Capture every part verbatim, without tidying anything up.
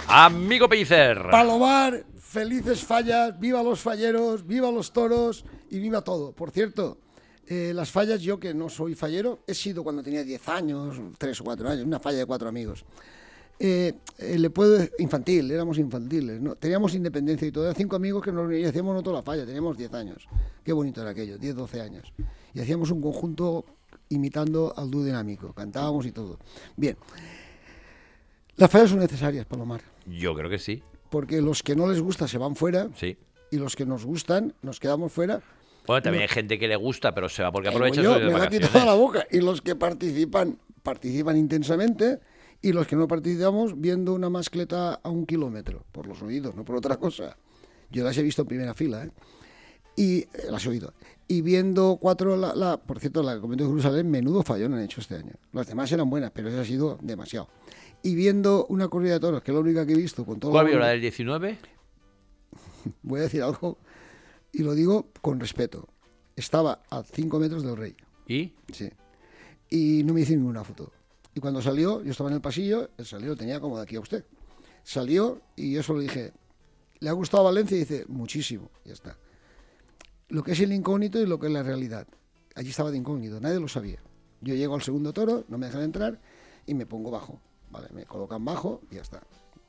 Amigo Pellicer. Palomar, felices fallas, viva los falleros, viva los toros y viva todo. Por cierto, eh, las fallas, yo que no soy fallero, he sido cuando tenía diez años, tres o cuatro años, una falla de cuatro amigos. Eh, eh, le puedo infantil, éramos infantiles, ¿no? Teníamos independencia y todo, eran cinco amigos que nos y hacíamos no toda la falla, teníamos diez años. Qué bonito era aquello, diez, doce años. Y hacíamos un conjunto imitando al dúo dinámico, cantábamos y todo. Bien. Las fallas son necesarias, Palomar. Yo creo que sí. Porque los que no les gusta se van fuera. Sí. Y los que nos gustan nos quedamos fuera. Bueno, también no. hay gente que le gusta, pero se va porque Eh, aprovecha yo, sus me vacaciones. la he quitado la boca. Y los que participan, participan intensamente. Y los que no participamos viendo una mascleta a un kilómetro. Por los oídos, no por otra cosa. Yo las he visto en primera fila, ¿eh? Y eh, las he oído. Y viendo cuatro, la, la, por cierto, la Convento de Jerusalén, menudo fallón han hecho este año. Las demás eran buenas, pero esa ha sido demasiado. Y viendo una corrida de toros, que es la única que he visto. Con todo ¿Cuál vio, la del diecinueve? Voy a decir algo, y lo digo con respeto. Estaba a cinco metros del rey. ¿Y? Sí. Y no me hice ninguna foto. Y cuando salió, yo estaba en el pasillo, él salió, lo tenía como de aquí a usted. Salió y yo solo dije, ¿le ha gustado Valencia? Y dice, muchísimo, ya está. Lo que es el incógnito y lo que es la realidad. Allí estaba de incógnito, nadie lo sabía. Yo llego al segundo toro, no me dejan entrar y me pongo bajo. Vale, me colocan bajo y ya está.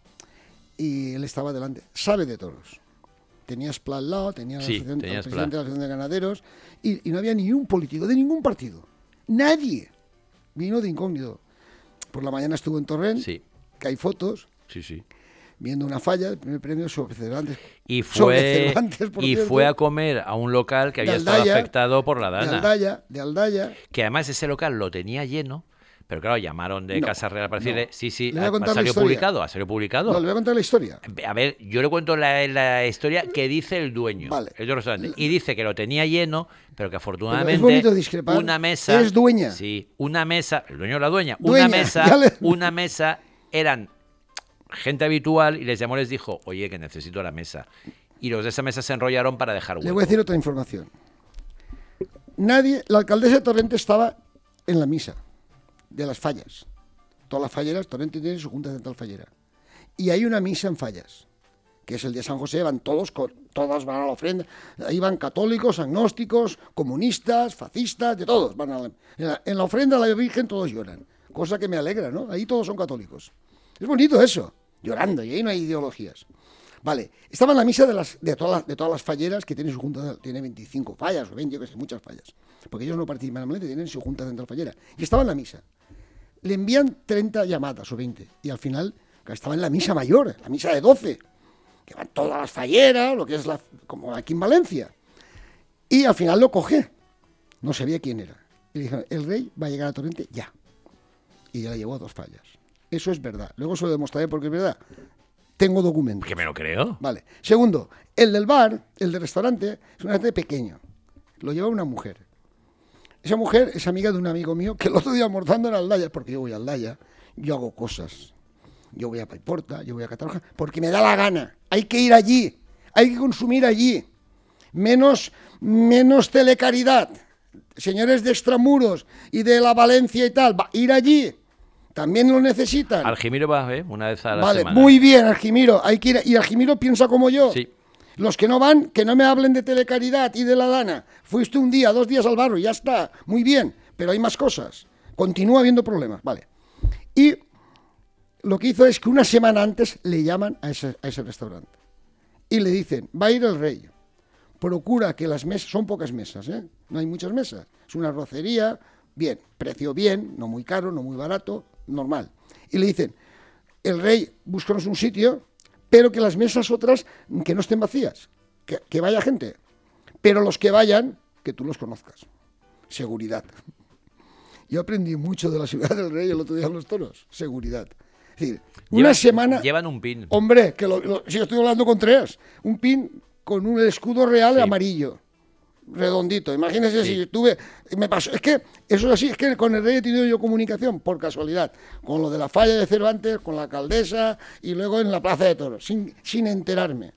Y él estaba delante. Sabe de toros. Tenía Splat al lado, tenía Sí, el presidente tenía el Splat. presidente de la Asociación de Ganaderos y, y no había ni un político de ningún partido. Nadie. Vino de incógnito. Por la mañana estuvo en Torrent, Sí, que hay fotos, sí, sí. viendo una falla, el primer premio sobre Cervantes. Y Sobre fue, Cervantes, por y cierto. fue a comer a un local que De había estado Aldaya, afectado por la De dana. Aldaya, de Aldaya. Que además ese local lo tenía lleno, pero claro, llamaron de No, Casa Real para decirle, no. sí, sí, Le voy a ha, contar ha la salido historia. publicado, ha salido publicado. No, le voy a contar la historia. A ver, yo le cuento la, la historia que dice el dueño, Vale. el del restaurante, y dice que lo tenía lleno, pero que afortunadamente Pero es bonito discrepar. una mesa, Es dueña. sí, una mesa, el dueño o la dueña, Dueña, una mesa, ya le- una mesa eran gente habitual y les llamó, les dijo, oye, que necesito la mesa, y los de esa mesa se enrollaron para dejar hueco. Le voy a decir otra información. Nadie, la alcaldesa de Torrente estaba en la misa de las fallas. Todas las falleras, Torrente tiene su Junta Central Fallera. Y hay una misa en fallas, que es el de San José, van todos, con, todas van a la ofrenda. Ahí van católicos, agnósticos, comunistas, fascistas, de todos. Van a la, en, la, en la ofrenda a la Virgen todos lloran, cosa que me alegra, ¿no? Ahí todos son católicos. Es bonito eso, llorando, y ahí no hay ideologías. Vale, estaba en la misa de, las, de, todas, las, de todas las falleras, que tiene su junta, tiene veinticinco fallas o veinte, yo que sé, muchas fallas. Porque ellos no participan normalmente, tienen su junta central fallera. Y estaba en la misa. Le envían treinta llamadas o veinte. Y al final, estaba en la misa mayor, la misa de doce, que van todas las falleras, lo que es la, como aquí en Valencia. Y al final lo coge. No sabía quién era. Y le dijeron, el rey va a llegar a Torrente ya. Y ya le llevó a dos fallas. Eso es verdad. Luego se lo demostraré porque es verdad. Tengo documentos. Que me lo creo. Vale. Segundo, el del bar, el del restaurante, es un restaurante pequeño. Lo lleva una mujer. Esa mujer es amiga de un amigo mío que el otro día almorzando en Aldaya, porque yo voy a Aldaya, yo hago cosas. Yo voy a Paiporta, yo voy a Cataluña, porque me da la gana. Hay que ir allí. Hay que consumir allí. Menos, menos telecaridad. Señores de extramuros y de la Valencia y tal, va, ir allí. También lo necesitan. Algimiro va, ¿eh? Una vez a la Vale, semana. muy bien, Algimiro. Hay que ir, y Algimiro piensa como yo. Sí. Los que no van, que no me hablen de telecaridad y de la dana. Fuiste un día, dos días al barro y ya está. Muy bien, pero hay más cosas. Continúa habiendo problemas, vale. Y lo que hizo es que una semana antes le llaman a ese, a ese restaurante. Y le dicen, va a ir el rey. Procura que las mesas, son pocas mesas, ¿eh? No hay muchas mesas. Es una arrocería, bien, precio bien, no muy caro, no muy barato, normal. Y le dicen, el rey, búscanos un sitio, pero que las mesas otras que no estén vacías, que, que vaya gente. Pero los que vayan, que tú los conozcas. Seguridad. Yo aprendí mucho de la ciudad del rey el otro día en los toros. Seguridad. Es decir, una Llevan- semana... Llevan un pin. Hombre, que lo, lo- si yo estoy hablando con tres, un pin con un escudo real Sí. amarillo, redondito. Imagínese Sí. si tuve, me pasó, es que eso es así, es que con el rey he tenido yo comunicación por casualidad, con lo de la falla de Cervantes, con la alcaldesa y luego en la plaza de toros, sin, sin enterarme.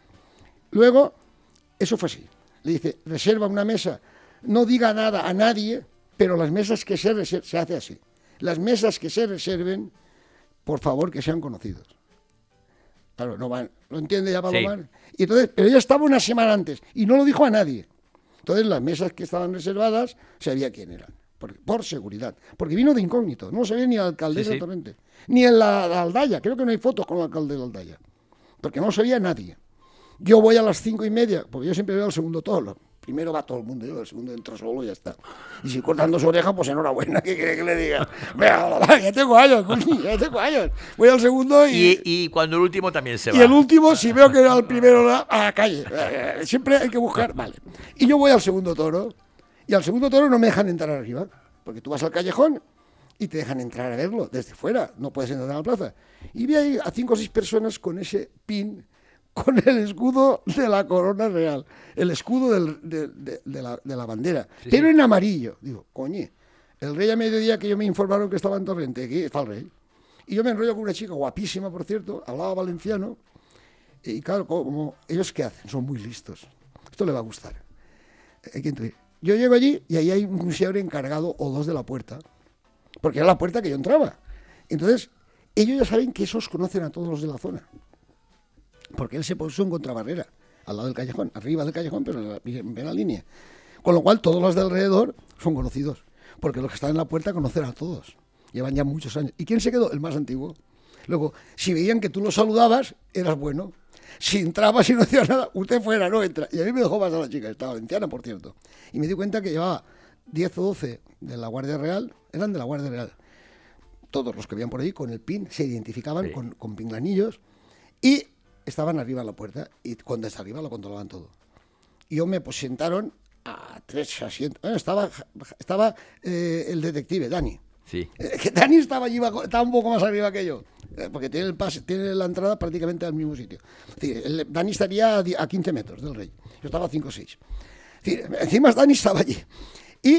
Luego, eso fue así. Le dice, reserva una mesa, no diga nada a nadie, pero las mesas que se reserven, se hace así. Las mesas que se reserven, por favor, que sean conocidos. Claro, no van, lo entiende ya Palomar. Sí. Y entonces, pero ella estaba una semana antes y no lo dijo a nadie. Entonces las mesas que estaban reservadas sabía quién eran, por, por seguridad. Porque vino de incógnito, no sabía ni al alcalde Sí, de sí. Torrente, ni en la, la Aldaya. Creo que no hay fotos con el alcalde de la Aldaya, porque no sabía nadie. Yo voy a las cinco y media, porque yo siempre veo el segundo toro. Primero va todo el mundo, yo el segundo entro solo y ya está. Y si cortan dos orejas, pues enhorabuena, ¿qué quiere que le diga? Vea, ya tengo años, coño, ya tengo años. Voy al segundo y... Y, y cuando el último también se Y va. el último, si veo que era el primero, a la calle. Eh, Siempre hay que buscar, vale. Y yo voy al segundo toro, y al segundo toro no me dejan entrar arriba, porque tú vas al callejón y te dejan entrar a verlo desde fuera, no puedes entrar a la plaza. Y vi ahí a cinco o seis personas con ese pin, con el escudo de la corona real, el escudo del- de, de- de la, de la bandera, Sí, pero sí. en amarillo. Digo, coñe, el rey a mediodía que yo me informaron que estaba en Torrente, aquí está el rey. Y yo me enrollo con una chica guapísima, por cierto, hablaba valenciano, y claro, como ellos qué hacen, son muy listos. Esto le va a gustar. Hay que entrar. Yo llego allí y ahí hay un señor encargado o dos de la puerta, porque era la puerta que yo entraba. Entonces, ellos ya saben que esos conocen a todos los de la zona, porque él se puso en contrabarrera, al lado del callejón, arriba del callejón, pero en la, en la línea. Con lo cual, todos los de alrededor son conocidos, porque los que están en la puerta conocen a todos. Llevan ya muchos años. ¿Y quién se quedó? El más antiguo. Luego, si veían que tú lo saludabas, eras bueno. Si entrabas y no hacías nada, usted fuera, no entra. Y a mí me dejó pasar la chica, estaba valenciana, por cierto. Y me di cuenta que llevaba diez o doce de la Guardia Real, eran de la Guardia Real. Todos los que veían por ahí con el pin se identificaban Sí. con, con pinganillos y estaban arriba en la puerta. Y cuando está arriba lo controlaban todo. Y yo me pues, sentaron a tres asientos. Bueno, estaba estaba eh, el detective, Dani. Sí. Eh, que Dani estaba allí, bajo- estaba un poco más arriba que yo, eh, porque tiene el pase, tiene la entrada prácticamente al mismo sitio. Es decir, el- Dani estaría a, di- a quince metros del rey. Yo estaba a cinco o seis. Es decir, encima Dani estaba allí. ¿Y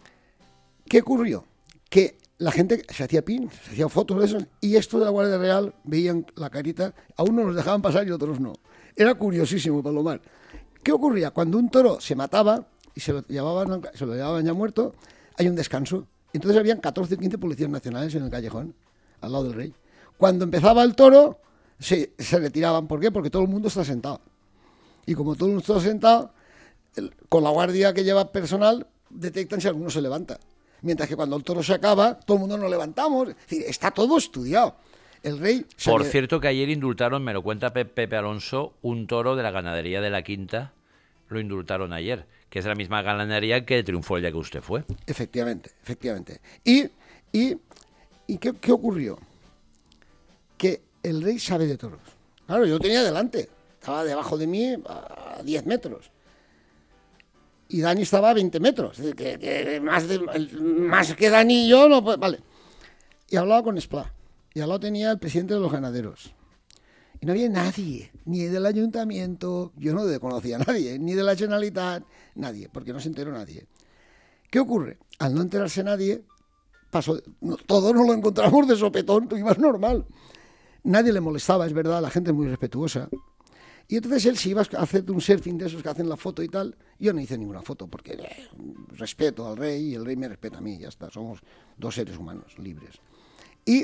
qué ocurrió? Que la gente se hacía pin, se hacía fotos de eso, y esto de la Guardia Real veían la carita, a unos los dejaban pasar y a otros no. Era curiosísimo, Palomar. ¿Qué ocurría? Cuando un toro se mataba y se lo llevaban, se lo llevaban ya muerto, hay un descanso. Entonces habían catorce o quince policías nacionales en el callejón, al lado del rey. Cuando empezaba el toro, se, se retiraban. ¿Por qué? Porque todo el mundo está sentado. Y como todo el mundo está sentado, el- con la guardia que lleva personal, detectan si alguno se levanta. Mientras que cuando el toro se acaba, todo el mundo nos levantamos. Es decir, está todo estudiado. El rey... se Por le- cierto, que ayer indultaron, me lo cuenta Pe- Pepe Alonso, un toro de la ganadería de la Quinta. Lo indultaron ayer, que es la misma ganadería que triunfó el día que usted fue. Efectivamente, efectivamente. ¿Y, y, y qué, qué ocurrió? Que el rey sabe de toros. Claro, yo lo tenía delante, estaba debajo de mí a diez metros. Y Dani estaba a veinte metros. Es decir, que, que más, de- el- más que Dani y yo, no, pues, vale. Y hablaba con Esplá. Y al lado tenía el presidente de los ganaderos. Y no había nadie, ni del ayuntamiento, yo no conocía a nadie, ni de la Generalitat, nadie, porque no se enteró nadie. ¿Qué ocurre? Al no enterarse nadie, pasó, no, todos nos lo encontramos de sopetón, tú ibas normal. Nadie le molestaba, es verdad, la gente es muy respetuosa. Y entonces él, si ibas a hacer un surfing de esos que hacen la foto y tal, yo no hice ninguna foto, porque eh, respeto al rey y el rey me respeta a mí, ya está, somos dos seres humanos libres. Y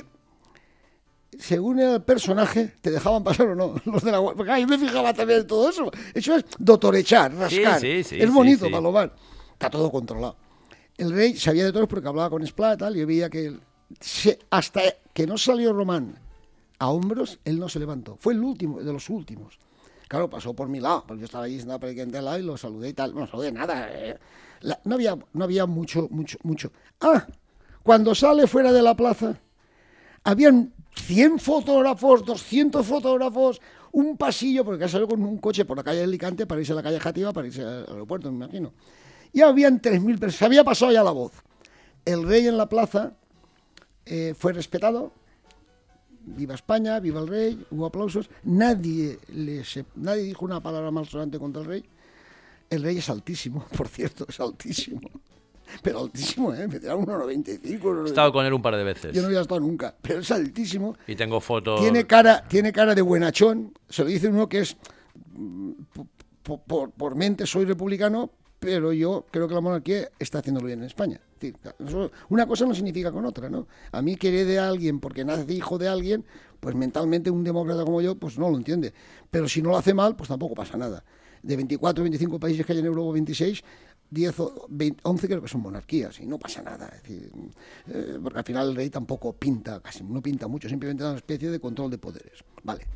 según el personaje, te dejaban pasar o no. Los de la guardia. Porque ah, yo me fijaba también en todo eso. Eso es dotorechar, rascar. Sí, sí, sí, es bonito, sí, sí. Palomar. Está todo controlado. El rey sabía de todos porque hablaba con Esplá y tal. Y yo veía que él, se, hasta que no salió Román a hombros, él no se levantó. Fue el último, de los últimos. Claro, pasó por mi lado, porque yo estaba allí, estaba prácticamente al lado y lo saludé y tal. No saludé nada. eh. La- no, había, no había mucho, mucho, mucho. Ah, cuando sale fuera de la plaza, habían cien fotógrafos, doscientos fotógrafos, un pasillo, porque salió con un coche por la calle de Alicante para irse a la calle Játiva, para irse al aeropuerto, me imagino. Y habían tres mil personas, se había pasado ya la voz. El rey en la plaza eh, fue respetado, viva España, viva el rey, hubo aplausos, nadie, le se- nadie dijo una palabra malsonante contra el rey. El rey es altísimo, por cierto, es altísimo. Pero altísimo, ¿eh? Me tiraron uno noventa y cinco. He estado con él un par de veces. Yo no había estado nunca, pero es altísimo. Y tengo fotos. Tiene cara, tiene cara de buenachón. Se lo dice uno que es, mm, por, por, por mente soy republicano, pero yo creo que la monarquía está haciéndolo bien en España. Es decir, eso, una cosa no significa con otra, ¿no? A mí que herede a alguien porque nace hijo de alguien, pues mentalmente un demócrata como yo, pues no lo entiende. Pero si no lo hace mal, pues tampoco pasa nada. De veinticuatro o veinticinco países que hay en Europa, veintiséis, diez o veinte, once creo que son monarquías y no pasa nada. Es decir, eh, porque al final el rey tampoco pinta, casi no pinta mucho, simplemente da una especie de control de poderes. Vale.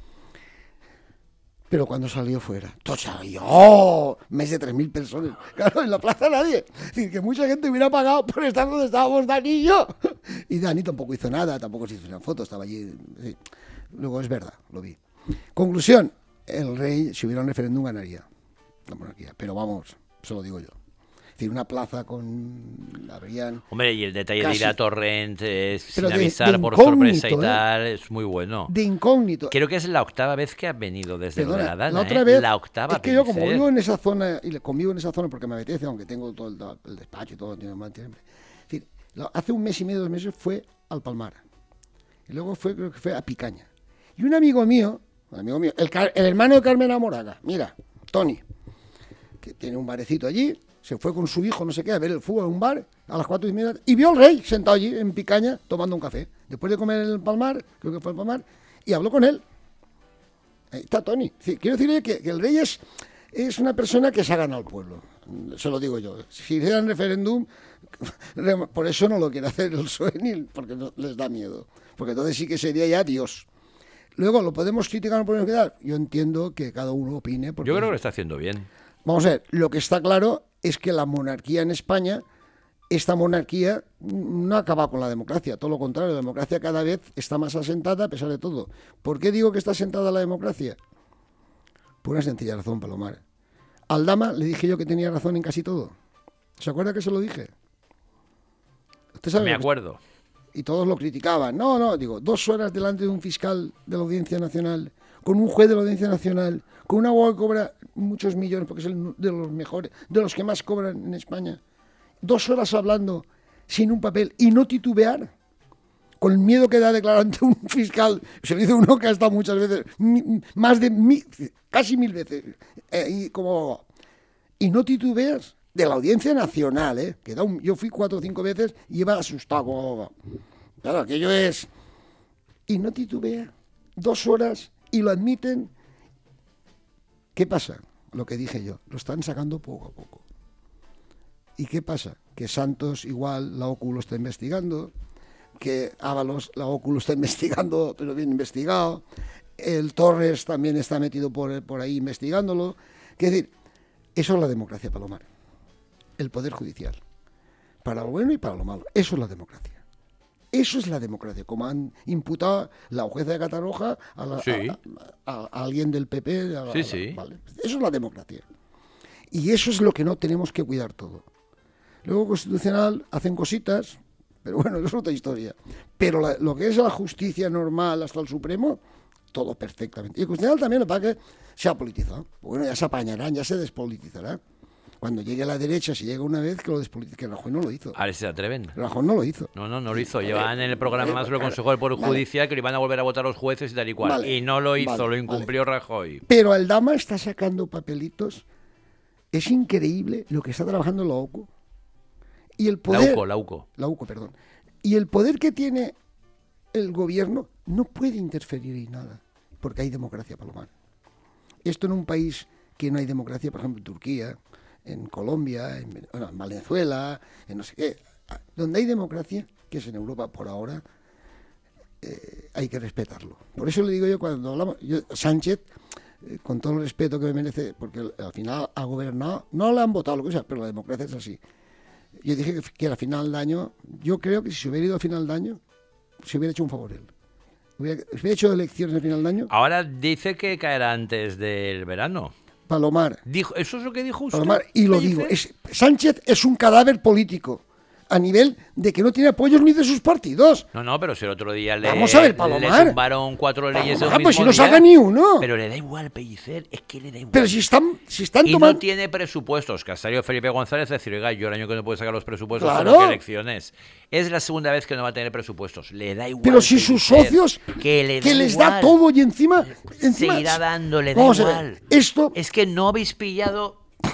Pero cuando salió fuera, todos salió, ¡oh! Más de tres mil personas. Claro, en la plaza nadie. Es decir, que mucha gente hubiera pagado por estar donde estábamos Dani y yo. Y Dani tampoco hizo nada, tampoco se hizo una foto, estaba allí. Sí. Luego es verdad, lo vi. Conclusión, el rey, si hubiera un referéndum, ganaría la monarquía. Pero vamos, se lo digo yo. Es decir, una plaza con... habrían... Hombre, y el detalle casi, de ir a Torrent eh, sin de, avisar de por sorpresa y ¿eh? tal, es muy bueno. De incógnito. Creo que es la octava vez que has venido desde Perdona, la Dana, la otra ¿eh? vez, La octava es que yo como Pellicer. vivo en esa zona, y convivo en esa zona porque me apetece, aunque tengo todo el, el despacho y todo, tiene más tiempo. Es decir, hace un mes y medio, dos meses, fue al Palmar. Y luego fue, creo que fue a Picaña. Y un amigo mío, un amigo mío, el, el hermano de Carmen Amoraga, mira, Tony, que tiene un barecito allí, se fue con su hijo, no sé qué, a ver el fútbol en un bar a las cuatro y media y vio al rey sentado allí en Picaña tomando un café. Después de comer en el Palmar, creo que fue al Palmar, y habló con él. Ahí está Tony. Sí, quiero decirle que, que el rey es, es una persona que se ha ganado al pueblo. Se lo digo yo. Si hicieran referéndum, por eso no lo quiere hacer el P S O E, ni porque no, les da miedo. Porque entonces sí que sería ya Dios. Luego, ¿lo podemos criticar o podemos quedar? Yo entiendo que cada uno opine. Porque Yo creo que lo está haciendo bien. Vamos a ver, lo que está claro es que la monarquía en España, esta monarquía no acaba con la democracia, todo lo contrario, la democracia cada vez está más asentada a pesar de todo. ¿Por qué digo que está asentada la democracia? Por una sencilla razón, Palomar. Aldama le dije yo que tenía razón en casi todo. ¿Se acuerda que se lo dije? ¿Usted sabe? Me acuerdo. Y todos lo criticaban. No, no, digo, dos horas delante de un fiscal de la Audiencia Nacional, con un juez de la Audiencia Nacional, con un abogado que cobra muchos millones, porque es el de los mejores, de los que más cobran en España. Dos horas hablando sin un papel y no titubear, con el miedo que da declarar ante un fiscal. Se lo dice uno que ha estado muchas veces, mi, más de mil, casi mil veces, eh, y, como, y no titubeas de la Audiencia Nacional, ¿eh? Que da un, yo fui cuatro o cinco veces y iba asustado. Como, claro, aquello es... Y no titubea, dos horas, y lo admiten. ¿Qué pasa? Lo que dije yo, lo están sacando poco a poco. ¿Y qué pasa? Que Santos igual la O C U lo está investigando, que Ábalos la O C U lo está investigando, pero bien investigado, el Torres también está metido por, por ahí investigándolo. Es decir, eso es la democracia, Palomar. El Poder Judicial. Para lo bueno y para lo malo. Eso es la democracia. Eso es la democracia, como han imputado la jueza de Catarroja a, la, sí. a, a, a alguien del P P. A, sí, a, sí. Vale. Eso es la democracia. Y eso es lo que no tenemos que cuidar todo. Luego Constitucional hacen cositas, pero bueno, eso es otra historia. Pero la, lo que es la justicia normal hasta el Supremo, todo perfectamente. Y el Constitucional también, lo que pasa que se ha politizado. Bueno, ya se apañarán, ya se despolitizará. Cuando llegue a la derecha, si llega una vez, que lo despolitice, que Rajoy no lo hizo. A ver si se atreven. Rajoy no lo hizo. No, no, no lo hizo. Llevan en el programa más lo Consejo del Poder vale. Judicial que lo iban a volver a votar los jueces y tal y cual. Vale. Y no lo hizo, Vale. lo incumplió Vale. Rajoy. Pero Aldama está sacando papelitos. Es increíble lo que está trabajando la O C U. Y el poder... La UCO, la UCO. La U C O, perdón. Y el poder que tiene el gobierno no puede interferir en nada, porque hay democracia, Palomar. Esto en un país que no hay democracia, por ejemplo, en Turquía, en Colombia, en, bueno, en Venezuela, en no sé qué, donde hay democracia, que es en Europa por ahora, eh, hay que respetarlo. Por eso le digo yo cuando hablamos, yo, Sánchez, eh, con todo el respeto que me merece, porque al final ha gobernado, no le han votado lo que sea, pero la democracia es así. Yo dije que, que al final de año, yo creo que si se hubiera ido al final de año, se hubiera hecho un favor él. Hubiera, hubiera hecho elecciones al final de año. Ahora dice que caerá antes del verano. Palomar. Dijo, ¿eso es lo que dijo usted? Palomar, y lo digo, es, Sánchez es un cadáver político, a nivel de que no tiene apoyos ni de sus partidos. No, no, pero si el otro día le, Vamos a ver, le Palomar. tumbaron cuatro leyes de un Ah, pues si mismo no día. saca ni uno. Pero le da igual, Pellicer, es que le da igual. Pero si están, si están y tomando... no tiene presupuestos, que ha salido Felipe González a decir, oiga, yo el año que no puedo sacar los presupuestos Claro. por las elecciones. Es la segunda vez que no va a tener presupuestos. Le da igual. Pero si sus Pellicer, socios, que, le da que les igual. da todo y encima... encima Seguirá dando, le da Vamos a ver, igual. esto... Es que no habéis pillado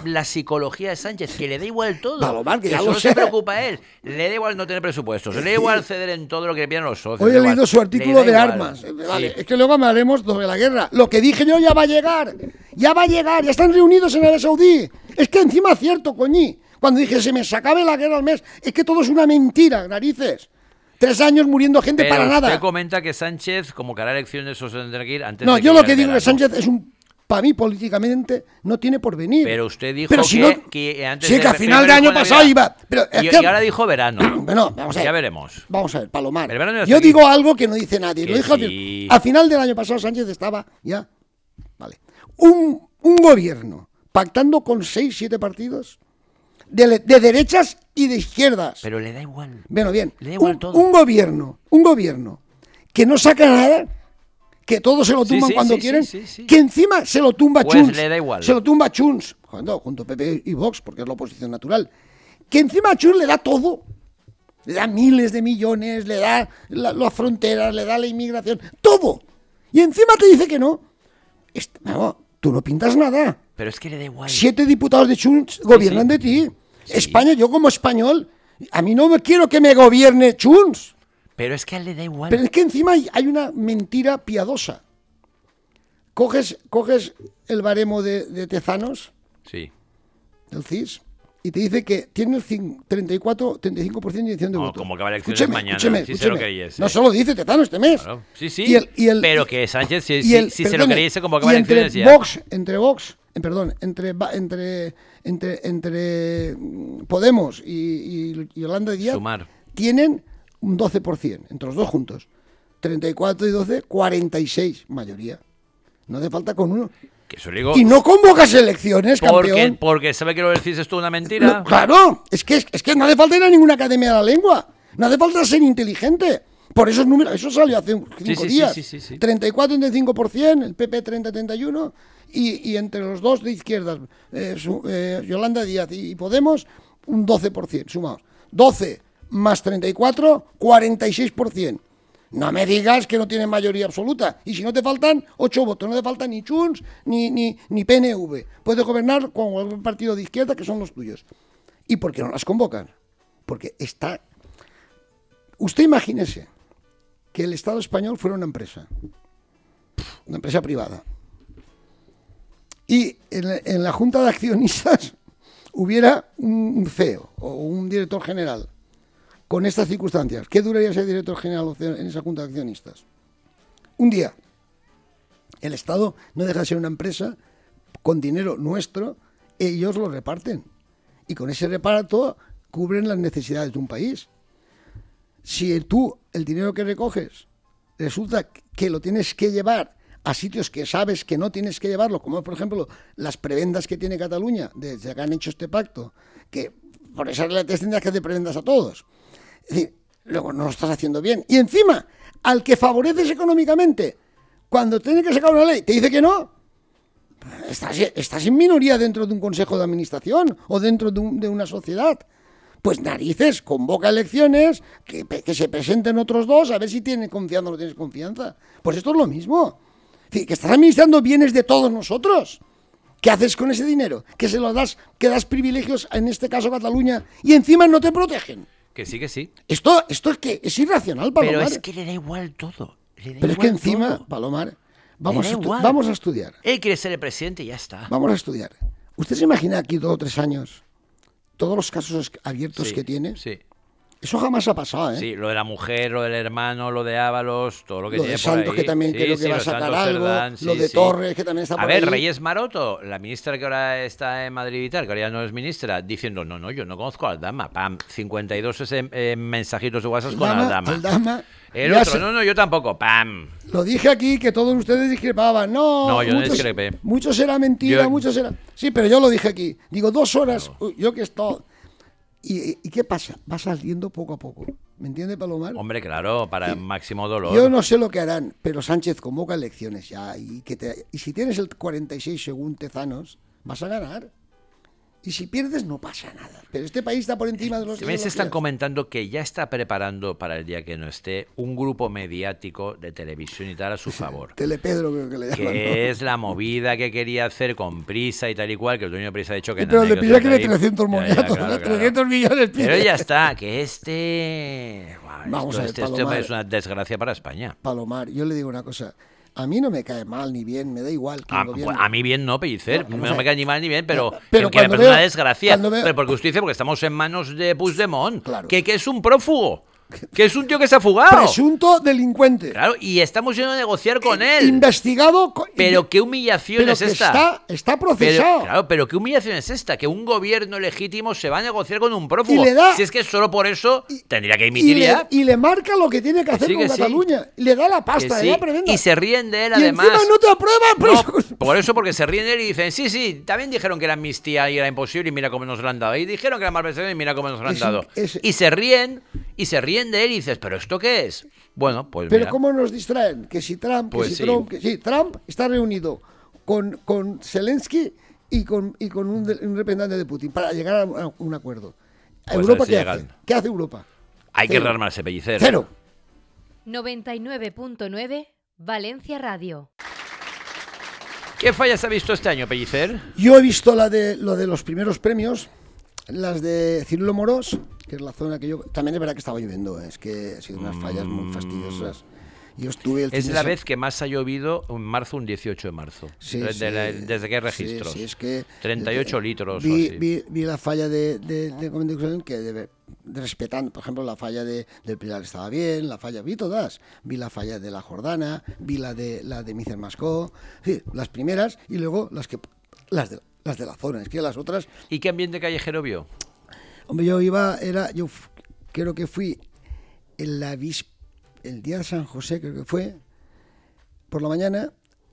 la psicología de Sánchez, que le da igual todo. Palomar, que ya solo lo se sé. preocupa a él. Le da igual no tener presupuestos, le da igual ceder en todo lo que le pidan los socios. Hoy le he da leído igual, su artículo le de da igual. armas. Eh, Vale, Sí. es que luego hablaremos sobre la guerra. Lo que dije yo ya va a llegar. Ya va a llegar. Ya están reunidos en Arabia Saudí. Es que encima es cierto, coñí. Cuando dije se me se acabe la guerra al mes, es que todo es una mentira, narices. Tres años muriendo gente Pero para usted nada. comenta que Sánchez, como que hará elecciones, o se tendrá que ir antes No, de yo llegue lo que el digo es que verano. Sánchez es un, para mí políticamente, no tiene porvenir. Pero usted dijo Pero si que, no- que antes sí, de que a final de primero año dijo pasado Navidad. iba. Pero es y, que- y ahora dijo verano. Bueno, vamos a ver. Ya veremos. Vamos a ver, Palomar. El verano ya está Yo aquí. digo algo que no dice nadie. Que Lo dijo al fin- sí. a final del año pasado Sánchez estaba ya. Vale. Un, un gobierno pactando con seis, siete partidos de, de derechas y de izquierdas. Pero le da igual. Bueno, bien. Le da igual un, todo. un gobierno, un gobierno que no saca nada, que todo se lo Sí, tumban sí, cuando sí, quieren, sí, sí, sí. que encima se lo tumba Pues Chunts. le da igual. Se lo tumba Chunts, junto, junto a P P y Vox, porque es la oposición natural. Que encima a Chunts le da todo. Le da miles de millones, le da la- las fronteras, le da la inmigración, todo. Y encima te dice que no. Est- no, tú no pintas nada. Pero es que le da igual. Siete diputados de Chunts gobiernan sí. de ti. Sí. España, yo como español, a mí no me quiero que me gobierne Chunts. Pero es que a él le da igual. Pero es que encima hay, hay una mentira piadosa. Coges, coges el baremo de, de Tezanos, Sí. del C I S, y te dice que tiene el cin- treinta y cuatro, treinta y cinco por ciento de intención de No, voto. como que va a elecciones Escúcheme, mañana, escúcheme, si se lo escúcheme. creyese. No solo dice Tezanos este mes. Claro. Sí, sí. Y el- y el- pero que Sánchez, si, y si- el- si se lo perdone, creyese, como que va y a entre elecciones ya. Vox, entre Vox, en, perdón, entre, va- entre, entre, entre mm, Podemos y, y, y Yolanda Díaz Sumar. tienen un doce por ciento, entre los dos juntos. treinta y cuatro y doce, cuarenta y seis, mayoría. No hace falta con uno. Que eso le digo. Y no convocas elecciones, porque, campeón. porque sabe que lo del C I S es toda una mentira. No, claro, es que, es que no hace falta ir a ninguna academia de la lengua. No hace falta ser inteligente. Por esos números, eso salió hace cinco Sí, sí, sí, días. sí, sí, sí. treinta y cuatro, treinta y cinco por ciento, el P P treinta, treinta y uno, y, y entre los dos de izquierdas, eh, su- eh, Yolanda Díaz y, y Podemos, un doce por ciento, sumados. doce más treinta y cuatro, cuarenta y seis por ciento. No me digas que no tienen mayoría absoluta. Y si no te faltan ocho votos, no te faltan ni Junts ni, ni, ni P N V. Puedes gobernar con cualquier partido de izquierda que son los tuyos. ¿Y por qué no las convocan? Porque está... Usted imagínese que el Estado español fuera una empresa. Una empresa privada. Y en la, en la Junta de Accionistas hubiera un, un C E O o un director general con estas circunstancias. ¿Qué duraría ser director general en esa Junta de Accionistas? Un día. El Estado no deja de ser una empresa con dinero nuestro, ellos lo reparten. Y con ese reparto cubren las necesidades de un país. Si tú, el dinero que recoges, resulta que lo tienes que llevar a sitios que sabes que no tienes que llevarlo, como por ejemplo las prebendas que tiene Cataluña, desde que han hecho este pacto, que por esas relaciones tendrás que hacer prebendas a todos. Es decir, luego no lo estás haciendo bien. Y encima, al que favoreces económicamente, cuando tiene que sacar una ley, te dice que no, estás, estás en minoría dentro de un consejo de administración o dentro de, un, de una sociedad. Pues narices, convoca elecciones, que, que se presenten otros dos, a ver si tienen confianza o no tienes confianza. Pues esto es lo mismo. Es decir, que estás administrando bienes de todos nosotros. ¿Qué haces con ese dinero? Que se lo das, que das privilegios, en este caso Cataluña, y encima no te protegen. Que sí, que sí. Esto, esto es que es irracional, Palomar. Pero es que le da igual todo. Le da Pero es que igual encima, todo. Palomar, vamos Le a, da estu- igual. vamos a estudiar. Él quiere ser el presidente y ya está. Vamos a estudiar. ¿Usted se imagina aquí dos o tres años todos los casos abiertos Sí, que tiene? Sí. Eso jamás ha pasado, ¿eh? Sí, lo de la mujer, lo del hermano, lo de Ábalos, todo lo que Lo tiene de por Santos, ahí. que también Sí, creo que sí, va a los sacar Santos algo. Cerdán, Lo sí, de sí. Torres, que también está A por ver, ahí. Reyes Maroto, la ministra que ahora está en Madrid y tal, que ahora ya no es ministra, diciendo, no, no, yo no conozco a Aldama. Pam, cincuenta y dos ese, eh, mensajitos de WhatsApp con Aldama. Aldama, El ya otro, se- no, no, yo tampoco. Pam. Lo dije aquí que todos ustedes discrepaban. No, No, yo no muchos, discrepé. Muchos era mentira, Yo- muchos era... Sí, pero yo lo dije aquí. Digo, dos horas, uy, yo que he estado... ¿Y, ¿Y qué pasa? Va saliendo poco a poco. ¿Me entiende, Palomar? Hombre, claro, para máximo dolor. Yo no sé lo que harán, pero Sánchez convoca elecciones ya. Y, que te, y si tienes el cuarenta y seis según Tezanos, vas a ganar. Y si pierdes no pasa nada. Pero este país está por encima de los... También se están ideologías. comentando que ya está preparando para el día que no esté un grupo mediático de televisión y tal a su favor. Telepedro creo que le llaman. Que ¿no? es la movida que quería hacer con Prisa y tal y cual, que el dueño de Prisa ha dicho que... Sí, pero no, el de que Prisa está quiere ahí. trescientos Ya, ya, moniatos, claro, ¿no? claro. trescientos millones pide. Pero ya está, que este... Buah, Vamos esto, a ver, este, este Palomar. es una desgracia para España. Palomar, yo le digo una cosa. A mí no me cae mal ni bien, me da igual que A, el gobierno... a mí bien no, Pellicer, No, vamos no, a me ver. cae ni mal ni bien, pero, Pero que me cuando parece una veo- desgracia. cuando veo- Pero porque usted dice, porque estamos en manos de Puigdemont, Claro. que, que es un prófugo, que es un tío que se ha fugado. Presunto delincuente. Claro, y estamos yendo a negociar con él. Investigado... co- Pero qué humillación pero es que esta. Está, está Pero, procesado. claro, pero qué humillación es esta, que un gobierno legítimo se va a negociar con un prófugo. Y le da- si es que solo por eso tendría que y, emitir le, ya. y le marca lo que tiene que hacer Sí, con que sí. Cataluña. Le da la Que pasta, sí, le da prebenda. y se ríen de él Y además. encima no te aprueban. No, pues- por eso, porque se ríen de él y dicen, sí, sí, también dijeron que era amnistía y era imposible y mira cómo nos lo han dado. Y dijeron que era malversación y mira cómo nos lo han Es- dado. es- Y se ríen, y se ríen de él y dices, ¿pero esto qué es? Bueno, pues Pero mira. ¿cómo nos distraen? Que si Trump, que Pues si sí. Trump, que sí, Trump está reunido con, con Zelensky y con, y con un, de- un representante de Putin para llegar a un, a un acuerdo. Pues a ¿Europa ver si qué llegan. hace? ¿Qué hace Europa? Hay que Cero. rearmarse, Pellicer. Cero. noventa y nueve punto nueve Valencia Radio. ¿Qué fallas ha visto este año, Pellicer? Yo he visto la de lo de los primeros premios, las de Cirilo Morós, que es la zona que yo... También es verdad que estaba lloviendo, es que ha sido unas fallas muy fastidiosas. Yo estuve el fin Es de la se- vez que más ha llovido en marzo, un dieciocho de marzo. Sí, de- de la- sí. desde que hay Sí, registros. sí, es que, treinta y ocho eh, litros o Vi, así. vi, vi la falla de, de, de Comunicación que debe, de respetando, por ejemplo, la falla de, del Pilar estaba bien, la falla, vi todas. Vi la falla de la Jordana, vi la de la de Micer Mascó, sí, las primeras y luego las que las de las de la zona. Es que las otras, ¿Y qué ambiente callejero vio? hombre, yo iba, era, yo f- creo que fui en la vis, el día de San José, creo que fue, por la mañana,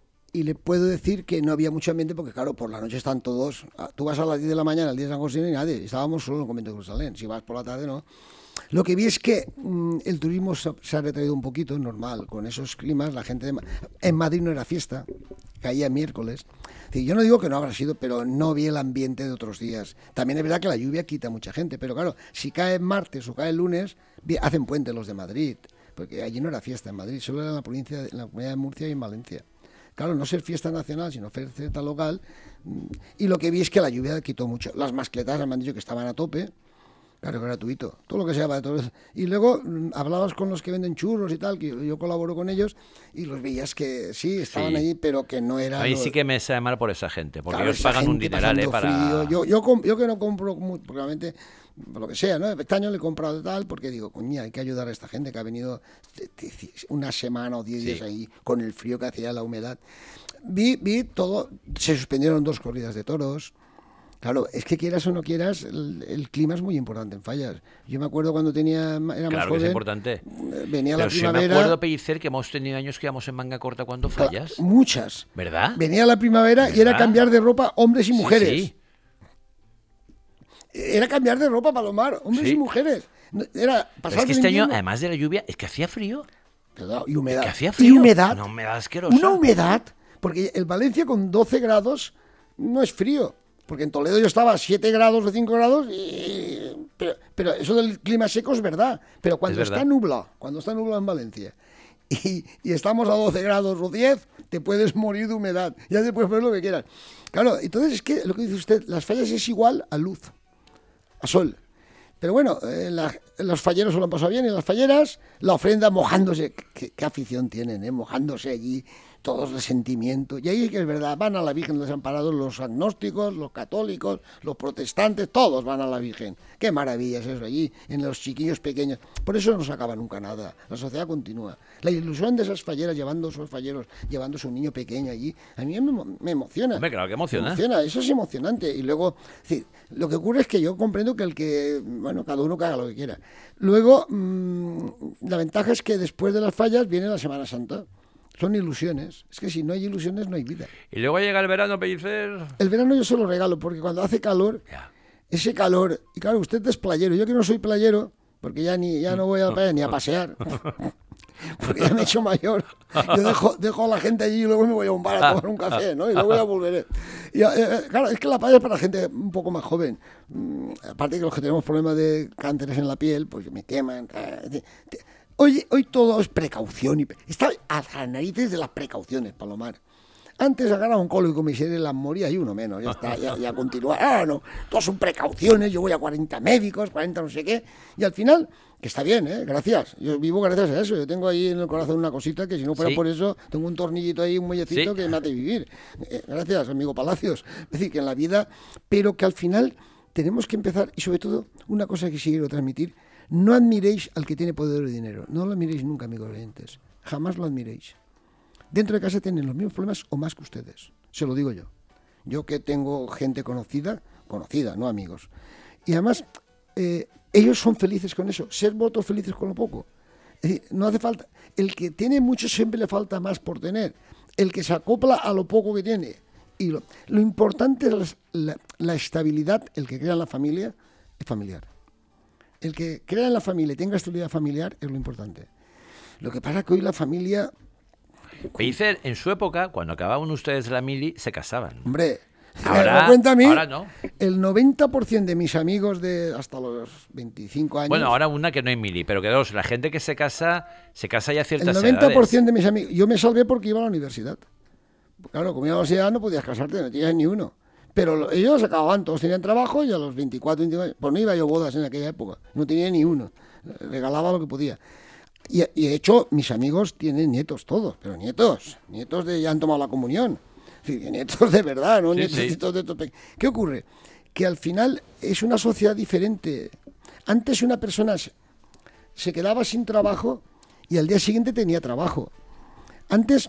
y le puedo decir que no había mucho ambiente porque, claro, por la noche están todos... ah, Tú vas a las diez de la mañana, el día de San José, y nadie. Estábamos solo en el convento de Jerusalén. Si vas por la tarde, no. Lo que vi es que mm, el turismo se, se ha retraído un poquito, normal. Con esos climas, la gente... De, Ma- en Madrid no era fiesta, caía miércoles. Es decir, yo no digo que no habrá sido, pero no vi el ambiente de otros días. También es verdad que la lluvia quita mucha gente, pero claro, si cae martes o cae el lunes, vi- hacen puente los de Madrid. Porque allí no era fiesta en Madrid, solo era en la provincia, de- en la comunidad de Murcia y en Valencia. Claro, no ser fiesta nacional, sino fiesta local. mm, Y lo que vi es que la lluvia quitó mucho. Las mascletas me han dicho que estaban a tope. Claro, gratuito. Todo lo que sea para todos. Y luego mm, hablabas con los que venden churros y tal, que yo, yo colaboro con ellos, y los veías que sí, estaban Sí. allí, pero que no era... A mí lo- sí que me sabe mal por esa gente, porque Claro, ellos esa pagan un gente dineral eh, pasando para... frío. Yo, yo, com- yo que no compro, mu- porque realmente, por lo que sea, ¿no? Este año le he comprado tal, porque digo, coño, hay que ayudar a esta gente que ha venido te- te- una semana o diez Sí. días ahí con el frío que hacía, la humedad. Vi, vi todo, se suspendieron dos corridas de toros. Claro, es que quieras o no quieras, el, el clima es muy importante en Fallas. Yo me acuerdo cuando tenía, era más Claro que joven, es importante. eh, venía Pero la si me primavera. acuerdo, Pellicer, que hemos tenido años que íbamos en manga corta cuando cla- fallas. Muchas. ¿Verdad? Venía la primavera y era ¿Verdad? cambiar de ropa hombres y Sí, mujeres. sí. Era cambiar de ropa, Palomar, hombres Sí. y mujeres. No, Era Pero pasar es que del este año, invierno- además de la lluvia, es que hacía frío. Cuidado, y humedad. Que hacía Y frío. humedad. Una humedad asquerosa. Una humedad. Porque el Valencia con doce grados no es frío. Porque en Toledo yo estaba a siete grados o cinco grados. Y... Pero, pero eso del clima seco es verdad. Pero cuando Es verdad. está nublado, cuando está nublado en Valencia y, y estamos a doce grados o diez, te puedes morir de humedad. Ya te puedes poner lo que quieras. Claro, entonces es que lo que dice usted, las fallas es igual a luz, a sol. Pero bueno, eh, la- los falleros se lo han pasado bien, y las falleras, la ofrenda mojándose, qué, qué afición tienen, ¿eh? Mojándose allí, todos el sentimiento. Y ahí es que es verdad, van a la Virgen Desamparados los agnósticos, los católicos, los protestantes, todos van a la Virgen. Qué maravilla es eso allí, en los chiquillos pequeños. Por eso no se acaba nunca nada, la sociedad continúa. La ilusión de esas falleras, llevando sus falleros, llevando a su niño pequeño allí, a mí me, emo- me emociona. Hombre, claro que emociona. Me emociona, eso es emocionante. Y luego, es decir, lo que ocurre es que yo comprendo que el que, bueno, cada uno que haga lo que quiera. Luego, mmm, la ventaja es que después de las fallas viene la Semana Santa. Son ilusiones. Es que si no hay ilusiones no hay vida. Y luego llega el verano, Pellicer. El verano yo se lo regalo porque cuando hace calor, Ya. ese calor, y claro, usted es playero, yo que no soy playero, porque ya ni ya no voy a la playa ni a pasear. porque ya me he hecho mayor. Yo dejo, dejo a la gente allí y luego me voy a un bar a tomar un café, ¿no? Y luego ya volveré. Y, eh, claro, es que la playa es para la gente un poco más joven. Mm, aparte que los que tenemos problemas de cánceres en la piel, pues me queman. Hoy, hoy todo es precaución. Y está a las narices de las precauciones, Palomar. Antes agarraba un colo y con miseria las moría y uno menos, ya está, ya, ya continúa. Ah, no, todas son precauciones, yo voy a cuarenta médicos, cuarenta no sé qué, y al final, que está bien, ¿eh? Gracias, yo vivo gracias a eso, yo tengo ahí en el corazón una cosita que si no fuera ¿Sí? por eso, tengo un tornillito ahí, un muellecito ¿Sí? que me hace vivir. Eh, gracias, amigo Palacios. Es decir, que en la vida, pero que al final tenemos que empezar, y sobre todo, una cosa que sí quiero transmitir, no admiréis al que tiene poder y dinero, no lo admiréis nunca, amigos oyentes, jamás lo admiréis. Dentro de casa tienen los mismos problemas o más que ustedes. Se lo digo yo. Yo que tengo gente conocida, conocida, no amigos. Y además, eh, ellos son felices con eso. Ser votos felices con lo poco. Es decir, no hace falta. El que tiene mucho siempre le falta más por tener. El que se acopla a lo poco que tiene. Y lo, lo importante es la, la, la estabilidad. El que crea en la familia es familiar. El que crea en la familia y tenga estabilidad familiar es lo importante. Lo que pasa es que hoy la familia... Pellicer, en su época, cuando acababan ustedes la mili, se casaban. Hombre, Ahora, me cuenta a mí, ahora no. el noventa por ciento de mis amigos de hasta los veinticinco años... Bueno, ahora una que no hay mili, pero que dos, la gente que se casa, se casa ya a el ciertas noventa por ciento edades. de mis amigos... Yo me salvé porque iba a la universidad. Claro, como iba a la universidad no podías casarte, no tenías ni uno. Pero lo, ellos acababan, todos tenían trabajo y a los veinticuatro, veinticinco años... Pues no iba yo a bodas en aquella época, no tenía ni uno. Regalaba lo que podía. Y, y de hecho, mis amigos tienen nietos todos, pero nietos, nietos de ya han tomado la comunión. En fin, nietos de verdad, ¿no? Sí, nietos, sí. nietos de tope. ¿Qué ocurre? Que al final es una sociedad diferente. Antes una persona se, se quedaba sin trabajo y al día siguiente tenía trabajo. Antes,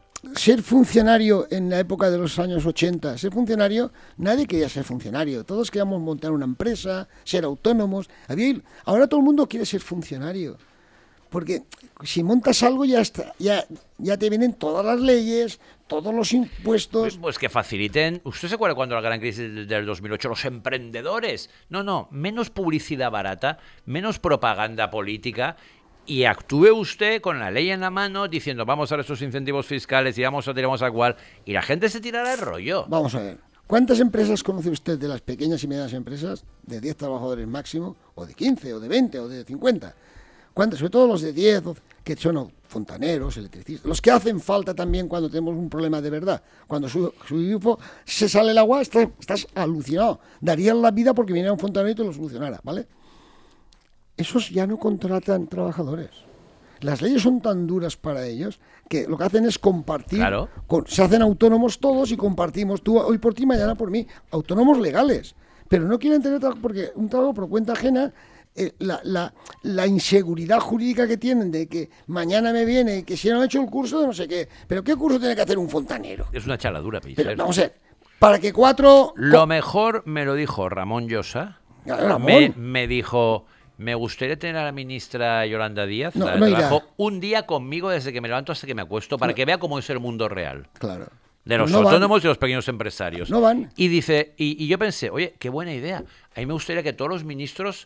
ser funcionario en la época de los años ochenta, ser funcionario, nadie quería ser funcionario. Todos queríamos montar una empresa, ser autónomos. Había, ahora todo el mundo quiere ser funcionario. Porque si montas algo ya está, ya, ya te vienen todas las leyes, todos los impuestos. Pues, pues que faciliten. ¿Usted se acuerda cuando la gran crisis del dos mil ocho? Los emprendedores. No, no, menos publicidad barata, menos propaganda política y actúe usted con la ley en la mano diciendo vamos a dar estos incentivos fiscales y vamos a tiramos a cual y la gente se tirará el rollo. Vamos a ver. ¿Cuántas empresas conoce usted de las pequeñas y medianas empresas de diez trabajadores máximo, o de quince, o de veinte, o de cincuenta? ¿Cuántos? Sobre todo los de diez, que son fontaneros, electricistas, los que hacen falta también cuando tenemos un problema de verdad. Cuando su, su hijo se sale el agua, estás, estás alucinado. Darían la vida porque viniera un fontanero y te lo solucionara, ¿vale? Esos ya no contratan trabajadores. Las leyes son tan duras para ellos que lo que hacen es compartir. Claro. Con, se hacen autónomos todos y compartimos. Tú hoy por ti, mañana por mí. Autónomos legales. Pero no quieren tener trabajo porque un trabajo por cuenta ajena... Eh, la, la, la inseguridad jurídica que tienen de que mañana me viene, que si no han hecho el curso de no sé qué, pero ¿qué curso tiene que hacer un fontanero? Es una chaladura, Pellicer. Pero, vamos a ver, para que cuatro... Lo mejor me lo dijo Ramón Llosa. Ramón. Me, me dijo, me gustaría tener a la ministra Yolanda Díaz, No, la de no irá. trabajo, un día conmigo desde que me levanto hasta que me acuesto, para No. que vea cómo es el mundo real. Claro. De los No van. autónomos y los pequeños empresarios. No van. Y dice, y, y yo pensé, oye, qué buena idea. A mí me gustaría que todos los ministros,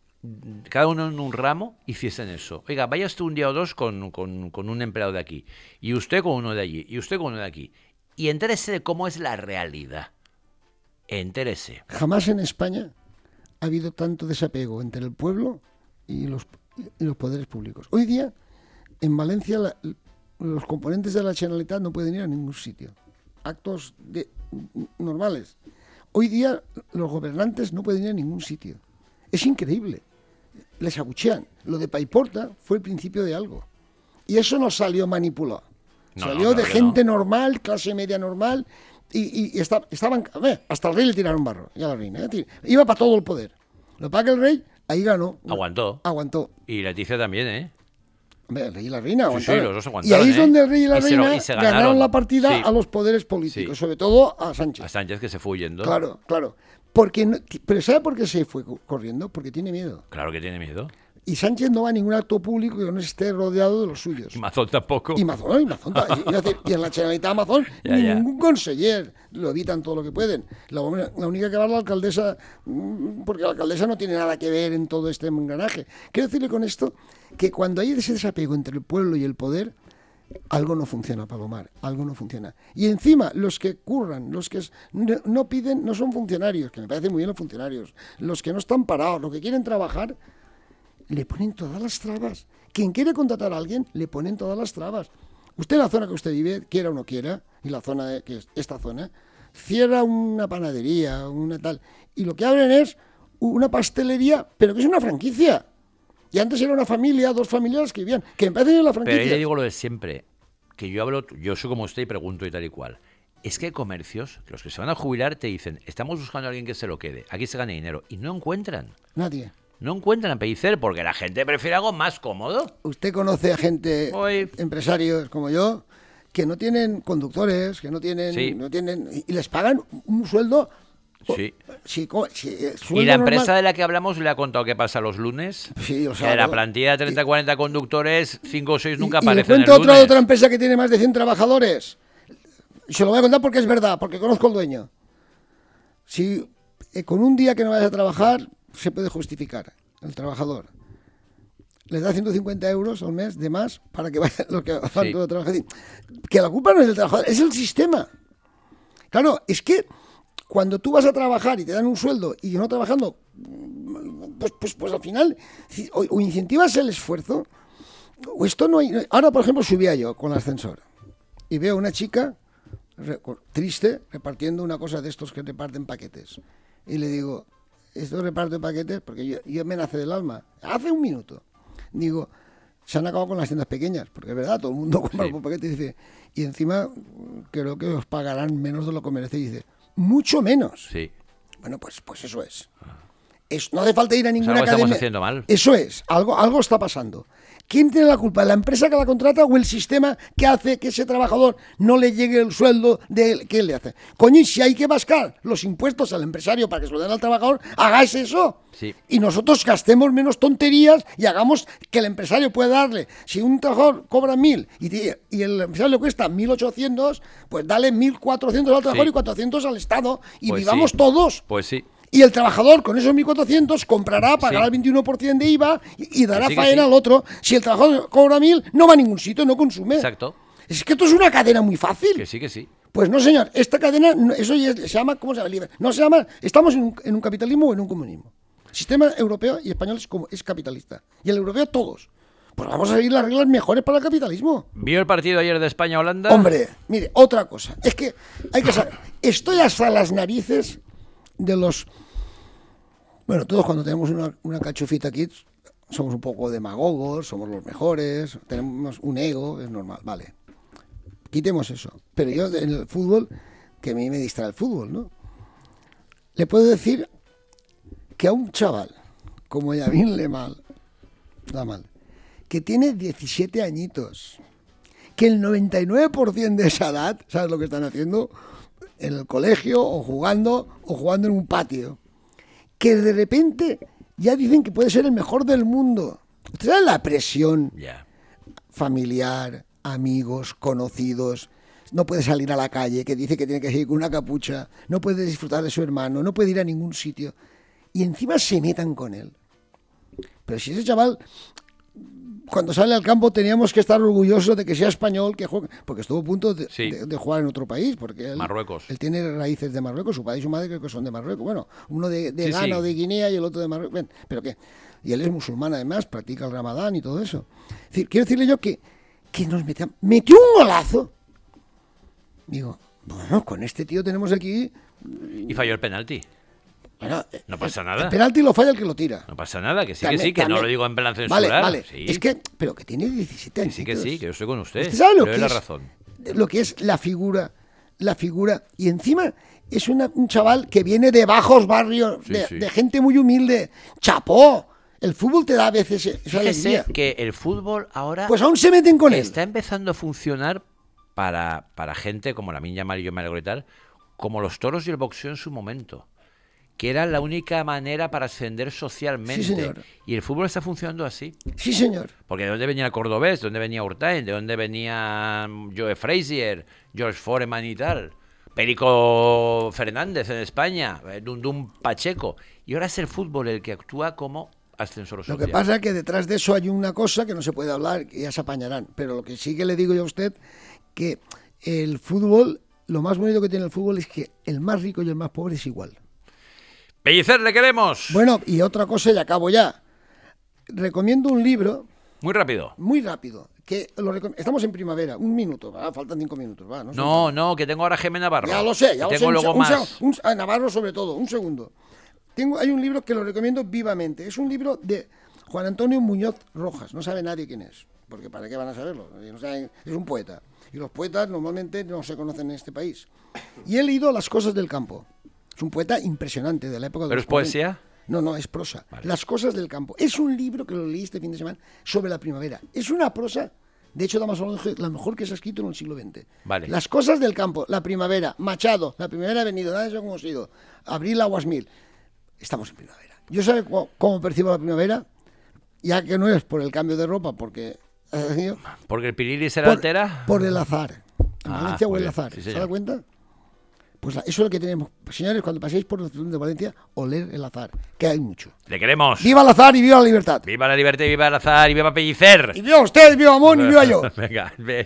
cada uno en un ramo, hiciesen eso. Oiga, vaya usted un día o dos con, con, con un empleado de aquí, y usted con uno de allí, y usted con uno de aquí. Y entérese de cómo es la realidad. Entérese. Jamás en España ha habido tanto desapego entre el pueblo y los, y los poderes públicos. Hoy día, en Valencia, la, los componentes de la Generalitat no pueden ir a ningún sitio. Actos de, normales. Hoy día, los gobernantes no pueden ir a ningún sitio. Es increíble. Les abuchean. Lo de Paiporta fue el principio de algo. Y eso no salió manipulado. No, salió no, de claro que gente no. normal, clase media normal, y, y, y está- estaban... a ver, hasta el rey le tiraron barro, ya la reina. ¿eh? Iba para todo el poder. Lo que pasa que el rey, ahí ganó. Aguantó. Aguantó. Y Leticia también, ¿eh? Hombre, el rey y la reina Sí, aguantaron. sí, los dos y aguantaron, ahí es ¿eh? donde el rey y la Y se lo- reina y se ganaron. ganaron. la partida Sí. a los poderes políticos, Sí. sobre todo a Sánchez. A Sánchez, que se fue huyendo. Claro, claro. Porque no- pero ¿sabe por qué se fue co- corriendo? Porque tiene miedo. Claro que tiene miedo. Y Sánchez no va a ningún acto público que no esté rodeado de los suyos. Y Mazón tampoco. Y Mazón, y Mazón. Y, y, y en la Generalitat Mazón, Ya, ni ya. ningún conseller. Lo evitan todo lo que pueden. La, la única que va es la alcaldesa, mm, porque la alcaldesa no tiene nada que ver en todo este engranaje. Quiero decirle con esto que cuando hay ese desapego entre el pueblo y el poder, algo no funciona, Palomar, algo no funciona. Y encima, los que curran, los que no, no piden, no son funcionarios, que me parecen muy bien los funcionarios, los que no están parados, los que quieren trabajar, le ponen todas las trabas. Quien quiere contratar a alguien, le ponen todas las trabas. Usted en la zona que usted vive, quiera o no quiera, y la zona de, que es esta zona, cierra una panadería, una tal, y lo que abren es una pastelería, pero que es una franquicia. Y antes era una familia, dos familias que vivían, que empiecen en la franquicia. Pero ahí le digo lo de siempre, que yo hablo, yo soy como usted y pregunto y tal y cual. Es que hay comercios, que los que se van a jubilar te dicen, estamos buscando a alguien que se lo quede, aquí se gane dinero, y no encuentran. Nadie. No encuentran a Pellicer porque la gente prefiere algo más cómodo. Usted conoce a gente, Hoy. empresarios como yo, que no tienen conductores, que no tienen, Sí. no tienen y les pagan un sueldo. Sí. Si, co- si, eh, Y sueldo la empresa normal- de la que hablamos le ha contado qué pasa los lunes. Sí, o sea, que de la no- plantilla de treinta o cuarenta conductores, cinco o seis nunca y, y le aparecen cuento el otra lunes. otra empresa que tiene más de cien trabajadores. Se lo voy a contar porque es verdad, porque conozco al dueño. Si eh, con un día que no vayas a trabajar se puede justificar el trabajador. Les da ciento cincuenta euros al mes de más para que vayan los que van Sí. todo a trabajar. Es decir, que la culpa no es del trabajador, es el sistema. Claro, es que cuando tú vas a trabajar y te dan un sueldo y no trabajando, pues, pues, pues al final si- o, o incentivas el esfuerzo, o esto no hay. Ahora, por ejemplo, subía yo con el ascensor y veo a una chica re- triste repartiendo una cosa de estos que reparten paquetes. Y le digo, esto reparte paquetes, porque yo, yo me nace del alma. Hace un minuto. Digo, se han acabado con las tiendas pequeñas, porque es verdad, todo el mundo compra Sí. por paquete y dice, y encima creo que os pagarán menos de lo que merece. Y dice, mucho menos. Sí. Bueno, pues, pues eso es. Es- no hace falta ir a ninguna algo estamos academia. haciendo mal. Eso es, algo, algo está pasando. ¿Quién tiene la culpa? ¿La empresa que la contrata o el sistema que hace que ese trabajador no le llegue el sueldo de que él le hace? Coño, y si hay que vascar los impuestos al empresario para que se lo den al trabajador, hagáis eso. Sí. Y nosotros gastemos menos tonterías y hagamos que el empresario pueda darle. Si un trabajador cobra mil y, te- y el empresario le cuesta mil ochocientos, pues dale mil cuatrocientos al trabajador Sí. y cuatrocientos al Estado. Y Pues vivamos sí. todos. Pues sí. Y el trabajador con esos mil cuatrocientos comprará, pagará Sí. el veintiuno por ciento de I V A y, y dará Que sí, que faena sí. al otro. Si el trabajador cobra mil, no va a ningún sitio, no consume. Exacto. Es que esto es una cadena muy fácil. Que sí, que sí. Pues no, señor, esta cadena, no- eso ya es- se llama, ¿cómo se llama? Libre. No se llama, estamos en un, en un capitalismo o en un comunismo. El sistema europeo y español es, como, es capitalista. Y el europeo todos. Pues vamos a seguir las reglas mejores para el capitalismo. ¿Vio el partido ayer de España-Holanda? Hombre, mire, otra cosa. Es que hay que saber. Estoy hasta las narices de los. Bueno, todos cuando tenemos una, una cachufita aquí somos un poco demagogos, somos los mejores, tenemos un ego, es normal, vale. Quitemos eso. Pero yo en el fútbol, que a mí me distrae el fútbol, ¿no? Le puedo decir que a un chaval como Yamin Lemal, Lamal, que tiene diecisiete añitos, que el noventa y nueve por ciento de esa edad, ¿sabes lo que están haciendo? En el colegio, o jugando, o jugando en un patio. Que de repente ya dicen que puede ser el mejor del mundo. ¿Usted sabe la presión Ya. familiar, amigos, conocidos? No puede salir a la calle, que dice que tiene que seguir con una capucha, no puede disfrutar de su hermano, no puede ir a ningún sitio. Y encima se metan con él. Pero si ese chaval, cuando sale al campo, teníamos que estar orgullosos de que sea español, que juegue, porque estuvo a punto de, Sí. de- de jugar en otro país, porque él, Marruecos. él tiene raíces de Marruecos, su padre y su madre creo que son de Marruecos, bueno, uno de, de Sí, Ghana sí. o de Guinea y el otro de Marruecos, Ven, pero qué, y él es musulmán además, practica el Ramadán y todo eso. Es decir, quiero decirle yo que, que nos metió, metió un golazo. Digo, bueno, con este tío tenemos aquí, Y falló el penalti. bueno, No pasa el nada. penalti lo falla el que lo tira. No pasa nada, que sí, También- que sí, que no también- lo digo en plan censurar. Vale, vale. Sí. Es que, pero que tiene diecisiete Que años. sí, que sí, que yo estoy con usted. ¿Usted sabe lo Le que doy es? la razón. Lo que es la figura, la figura, y encima es una- un chaval que viene de bajos barrios, Sí, de, sí. de gente muy humilde. ¡Chapó! El fútbol te da a veces esa Fíjese alegría. que el fútbol ahora Pues aún se meten con él. está empezando a funcionar para, para gente como la Minya Mal y yo me alegro y tal, como los toros y el boxeo en su momento. que era la única manera para ascender socialmente. Sí, señor. Y el fútbol está funcionando así. Sí, señor. Porque ¿de dónde venía el Cordobés? ¿De dónde venía Hurtain? ¿De dónde venía Joe Frazier? George Foreman y tal. Perico Fernández en España. Dundum Pacheco. Y ahora es el fútbol el que actúa como ascensor social. Lo que pasa es que detrás de eso hay una cosa que no se puede hablar, que ya se apañarán. Pero lo que sí que le digo yo a usted, que el fútbol, lo más bonito que tiene el fútbol es que el más rico y el más pobre es igual. Pellicer, le queremos. Bueno, y otra cosa, y acabo ya. Recomiendo un libro... Muy rápido. Muy rápido. Que lo recom- Estamos en primavera, un minuto, va, faltan cinco minutos. Va, no, sé No, no, que tengo ahora a Gemma Navarro. Ya lo sé, ya que lo tengo sé. luego un, más. seg- un, a Navarro sobre todo, un segundo. Tengo, hay un libro que lo recomiendo vivamente. Es un libro de Juan Antonio Muñoz Rojas. No sabe nadie quién es, porque ¿para qué van a saberlo? No saben, es un poeta. Y los poetas normalmente no se conocen en este país. Y he leído Las cosas del campo. Es un poeta impresionante de la época de ¿Pero los es poesía? No, no, es prosa. Vale. Las cosas del campo. Es un libro que lo leí este fin de semana sobre la primavera. Es una prosa, de hecho, la, más, la mejor que se ha escrito en el siglo veinte. Vale. Las cosas del campo, la primavera, Machado, la primavera ha venido, nada de eso hemos ido. Abril, aguas mil. Estamos en primavera. ¿Yo sabe cómo, cómo percibo la primavera? Ya que no es por el cambio de ropa, porque... ¿eh? ¿Porque el pirili se le por, altera? por el azar. En Ah, Valencia muy huele bien. azar. Sí, ¿Se señor. da cuenta? Pues la- eso es lo que tenemos. Señores, cuando paséis por la ciudad de Valencia, oler el azar, que hay mucho. Le queremos. ¡Viva el azar y viva la libertad! Viva la libertad, viva el azar y viva Pellicer. Y viva usted, viva Amón y viva yo. Venga, ve.